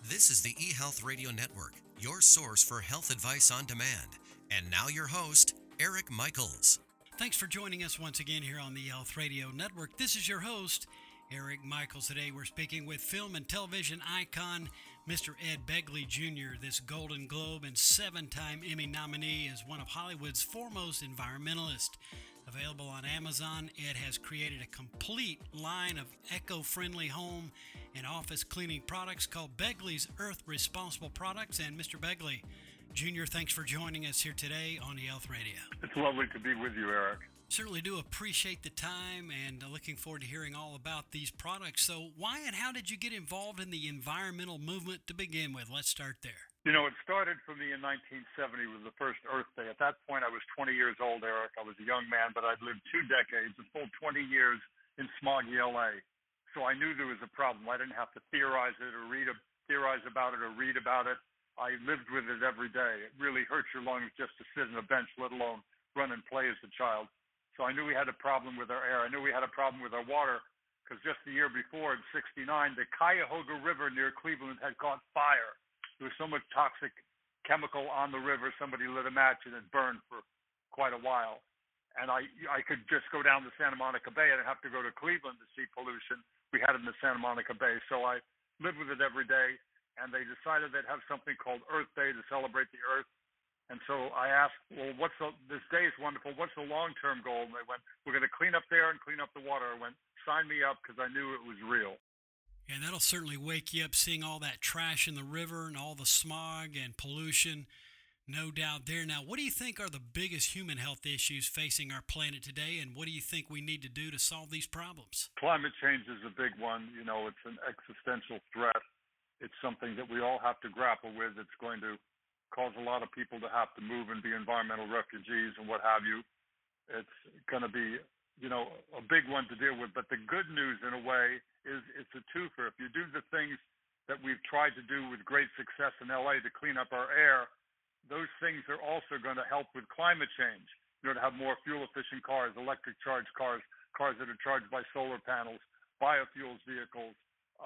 This is the eHealth Radio Network, your source for health advice on demand. And now your host, Eric Michaels. Thanks for joining us once again here on the eHealth Radio Network. This is your host, Eric Michaels. Today we're speaking with film and television icon, Mr. Ed Begley Jr., this Golden Globe and 7-time Emmy nominee, is one of Hollywood's foremost environmentalists. Available on Amazon, Ed has created a complete line of eco-friendly home and office cleaning products called Begley's Earth Responsible Products. And Mr. Begley Jr., thanks for joining us here today on eHealth Radio. It's lovely to be with you, Eric. Certainly do appreciate the time and looking forward to hearing all about these products. So why and how did you get involved in the environmental movement to begin with? Let's start there. You know, it started for me in 1970 with the first Earth Day. At that point, I was 20 years old, Eric. I was a young man, but I'd lived 2 decades, a full 20 years in smoggy L.A. So I knew there was a problem. I didn't have to theorize it or theorize about it or read about it. I lived with it every day. It really hurts your lungs just to sit on a bench, let alone run and play as a child. So I knew we had a problem with our air. I knew we had a problem with our water because just the year before, in '69, the Cuyahoga River near Cleveland had caught fire. There was so much toxic chemical on the river, somebody lit a match and it burned for quite a while. And I could just go down to Santa Monica Bay. I didn't have to go to Cleveland to see pollution. We had it in the Santa Monica Bay. So I lived with it every day. And they decided they'd have something called Earth Day to celebrate the Earth. And so I asked, well, this day is wonderful. What's the long-term goal? And they went, we're going to clean up there and clean up the water. I went, sign me up because I knew it was real. And that'll certainly wake you up seeing all that trash in the river and all the smog and pollution, no doubt there. Now, what do you think are the biggest human health issues facing our planet today, and what do you think we need to do to solve these problems? Climate change is a big one. You know, it's an existential threat. It's something that we all have to grapple with. It's going to cause a lot of people to have to move and be environmental refugees and what have you. It's going to be, you know, a big one to deal with. But the good news, in a way, is it's a twofer. If you do the things that we've tried to do with great success in LA to clean up our air, those things are also going to help with climate change. You know, to have more fuel-efficient cars, electric charged cars, cars that are charged by solar panels, biofuels vehicles,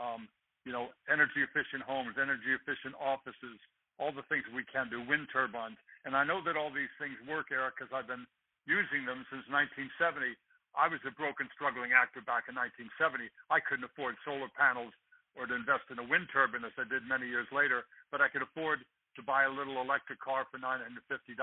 you know, energy-efficient homes, energy-efficient offices, all the things we can do, wind turbines. And I know that all these things work, Eric, because I've been using them since 1970. I was a broken, struggling actor back in 1970. I couldn't afford solar panels or to invest in a wind turbine, as I did many years later, but I could afford to buy a little electric car for $950.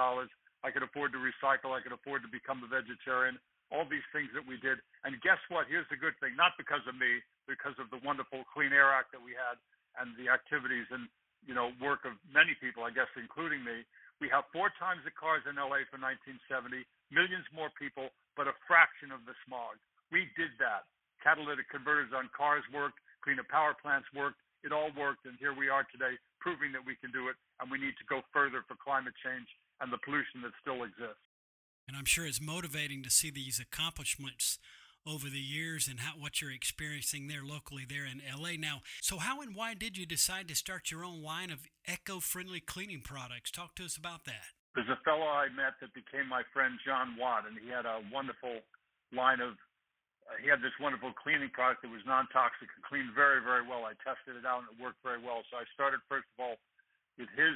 I could afford to recycle. I could afford to become a vegetarian. All these things that we did. And guess what? Here's the good thing. Not because of me, because of the wonderful Clean Air Act that we had and the activities and, you know, work of many people, I guess, including me. We have 4 times the cars in LA for 1970, millions more people, but a fraction of the smog. We did that. Catalytic converters on cars worked, cleaner power plants worked. It all worked, and here we are today proving that we can do it, and we need to go further for climate change and the pollution that still exists. And I'm sure it's motivating to see these accomplishments over the years and what you're experiencing there locally there in LA now. So how and why did you decide to start your own line of eco-friendly cleaning products? Talk to us about that. There's a fellow I met that became my friend, John Watt, and he had a wonderful line of, he had this wonderful cleaning product that was non-toxic and cleaned very, very well. I tested it out and it worked very well. So I started, first of all, with his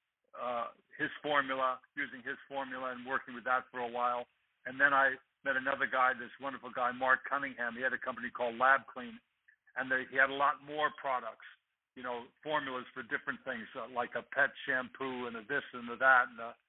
formula, using his formula and working with that for a while. And then I met another guy, this wonderful guy, Mark Cunningham. He had a company called Lab Clean, and he had a lot more products, you know, formulas for different things, like a pet shampoo and a this and a that, and a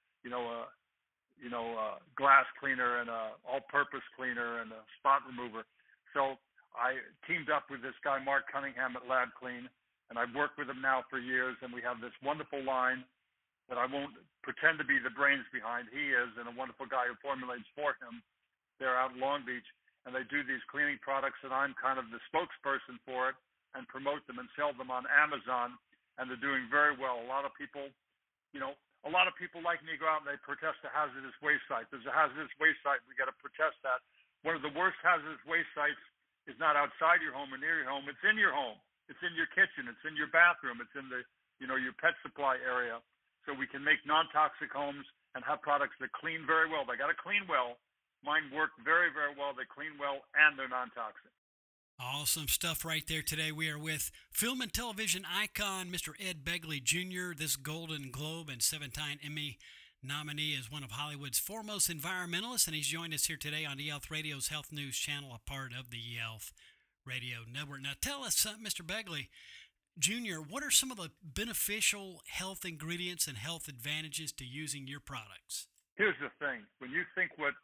glass cleaner and a all-purpose cleaner and a spot remover. So I teamed up with this guy, Mark Cunningham at Lab Clean, and I've worked with him now for years, and we have this wonderful line that I won't pretend to be the brains behind. He is, and a wonderful guy who formulates for him. They're out in Long Beach, and they do these cleaning products, and I'm kind of the spokesperson for it and promote them and sell them on Amazon, and they're doing very well. A lot of people like me go out and they protest a hazardous waste site. There's a hazardous waste site. We got to protest that. One of the worst hazardous waste sites is not outside your home or near your home. It's in your home. It's in your kitchen. It's in your bathroom. It's in the, you know, your pet supply area. So we can make non-toxic homes and have products that clean very well. They got to clean well. Mine work very, very well. They clean well and they're non-toxic. Awesome stuff right there today. We are with film and television icon, Mr. Ed Begley Jr., this Golden Globe and 7-time Emmy nominee, is one of Hollywood's foremost environmentalists, and he's joined us here today on eHealth Radio's Health News channel, a part of the eHealth Radio Network. Now tell us, Mr. Begley Jr., what are some of the beneficial health ingredients and health advantages to using your products? Here's the thing. When you think what,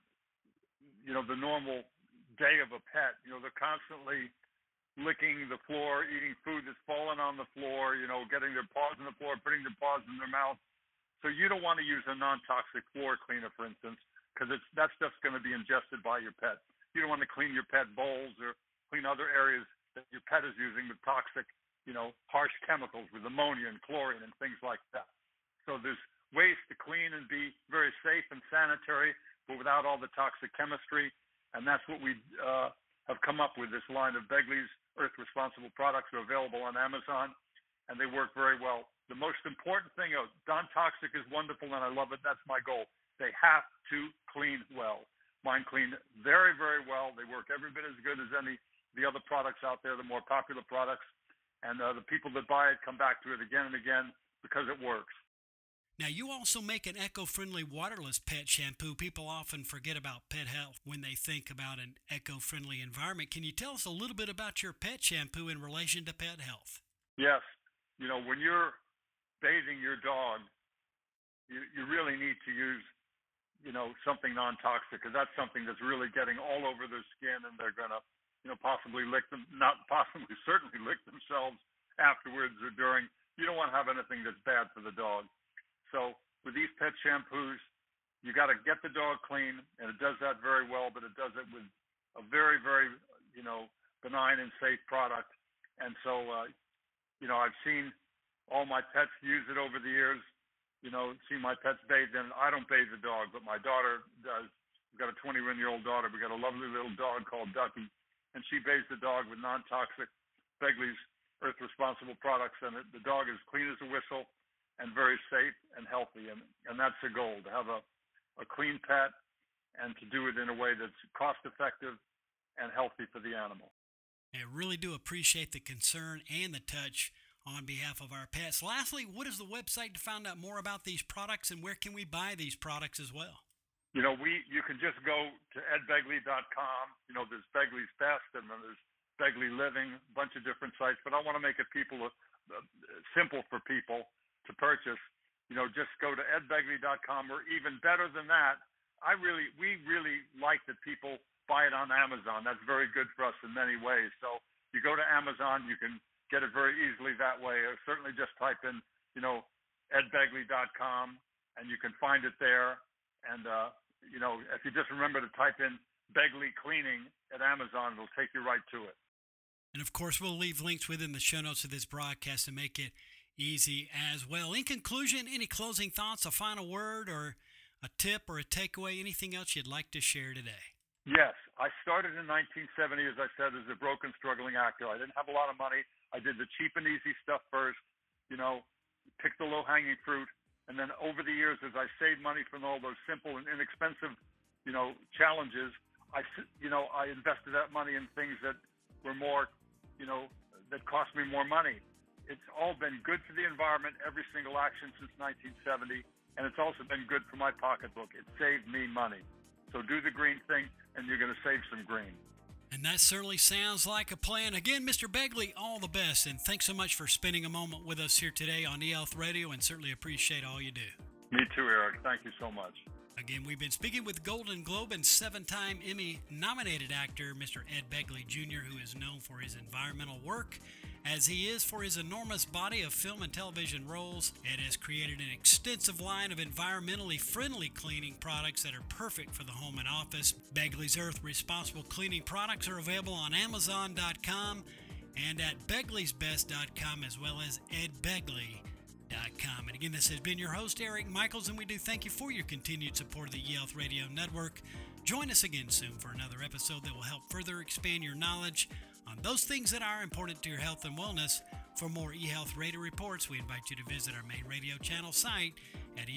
the normal day of a pet, they're constantly licking the floor, eating food that's fallen on the floor, getting their paws on the floor, putting their paws in their mouth. So you don't want to use a non-toxic floor cleaner, for instance, because that stuff's going to be ingested by your pet. You don't want to clean your pet bowls or clean other areas that your pet is using with toxic, harsh chemicals with ammonia and chlorine and things like that. So there's ways to clean and be very safe and sanitary, but without all the toxic chemistry. And that's what we have come up with. This line of Begley's Earth Responsible products are available on Amazon, and they work very well. The most important thing, non-toxic is wonderful, and I love it. That's my goal. They have to clean well. Mine clean very, very well. They work every bit as good as any of the other products out there, the more popular products. And the people that buy it come back to it again and again because it works. Now, you also make an eco-friendly waterless pet shampoo. People often forget about pet health when they think about an eco-friendly environment. Can you tell us a little bit about your pet shampoo in relation to pet health? Yes. When you're bathing your dog, you really need to use, something non-toxic, because that's something that's really getting all over their skin, and they're going to, possibly certainly lick themselves afterwards or during. You don't want to have anything that's bad for the dog. So with these pet shampoos, you got to get the dog clean, and it does that very well, but it does it with a very, very, benign and safe product. And so, I've seen all my pets use it over the years, seen my pets bathe in. I don't bathe the dog, but my daughter does. We've got a 21-year-old daughter. We've got a lovely little dog called Ducky, and she bathes the dog with non-toxic Begley's Earth Responsible products, and the dog is clean as a whistle and very safe and healthy. And that's the goal, to have a clean pet and to do it in a way that's cost-effective and healthy for the animal. I really do appreciate the concern and the touch on behalf of our pets. Lastly, what is the website to find out more about these products, and where can we buy these products as well? You can just go to edbegley.com. There's Begley's Best, and then there's Begley Living, a bunch of different sites. But I want to make it simple for people to purchase. Just go to edbegley.com, or even better than that, we really like that people buy it on Amazon. That's very good for us in many ways. So you go to Amazon, you can get it very easily that way. Or certainly just type in, edbegley.com, and you can find it there. And, if you just remember to type in Begley Cleaning at Amazon, it'll take you right to it. And of course, we'll leave links within the show notes of this broadcast to make it easy as well. In conclusion, any closing thoughts, a final word, or a tip or a takeaway, anything else you'd like to share today? Yes. I started in 1970, as I said, as a broken, struggling actor. I didn't have a lot of money. I did the cheap and easy stuff first, picked the low-hanging fruit. And then over the years, as I saved money from all those simple and inexpensive, challenges, I invested that money in things that were more, that cost me more money. It's all been good for the environment, every single action since 1970, and it's also been good for my pocketbook. It saved me money. So do the green thing, and you're going to save some green. And that certainly sounds like a plan. Again, Mr. Begley, all the best, and thanks so much for spending a moment with us here today on eHealth Radio, and certainly appreciate all you do. Me too, Eric. Thank you so much. Again, we've been speaking with Golden Globe and 7-time Emmy-nominated actor, Mr. Ed Begley Jr., who is known for his environmental work, as he is for his enormous body of film and television roles. Ed has created an extensive line of environmentally friendly cleaning products that are perfect for the home and office. Begley's Earth Responsible Cleaning products are available on Amazon.com and at Begley'sBest.com, as well as edbegley.com. And again, this has been your host, Eric Michaels, and we do thank you for your continued support of the eHealth Radio Network. Join us again soon for another episode that will help further expand your knowledge on those things that are important to your health and wellness. For more eHealth Radio reports, we invite you to visit our main radio channel site at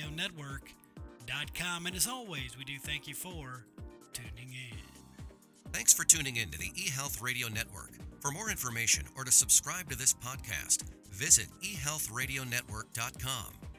eHealthRadioNetwork.com. And as always, we do thank you for tuning in. Thanks for tuning in to the eHealth Radio Network. For more information or to subscribe to this podcast, visit eHealthRadioNetwork.com.